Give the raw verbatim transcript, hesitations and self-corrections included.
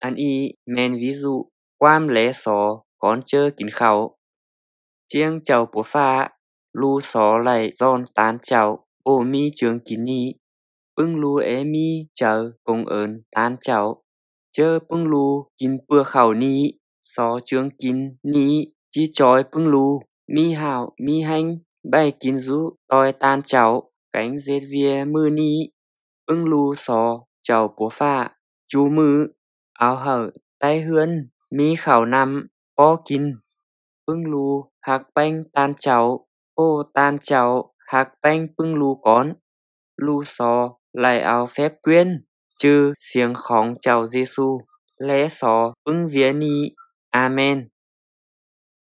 อันอี้แม่นวิสุความแลสอก่อนเจอกินข้าวเจียงเจ้าปัวฟ้าลูสอไหลซ้อนตานเจ้าโอ้มีเจืองกินนี้ปึ้งลูเอมีเจอกงเอินตานเจ้าเจอปึ้งลูกินเปื้อข้าวนี้สอเจืองกินนี้จีจอยปึ้งลูมีห่าวมีแห้งใบกินซุตอยตานเจ้าแกงเซดเวียมื้อนี้ปึ้งลูสอเจ้าปัวฟ้าจูมือเอาเหอะใต้เฮือนมีข้าวนำป้อกินปึ้งลูฮักแป้งตานเจ้าโอ้ตานเจ้าฮักแป้งปึ้งลูก่อนลูสอไหลเอาแฟบเกวียนจือเสียงของเจ้าเยซูและสอปึ้งเวียนี้อาเมน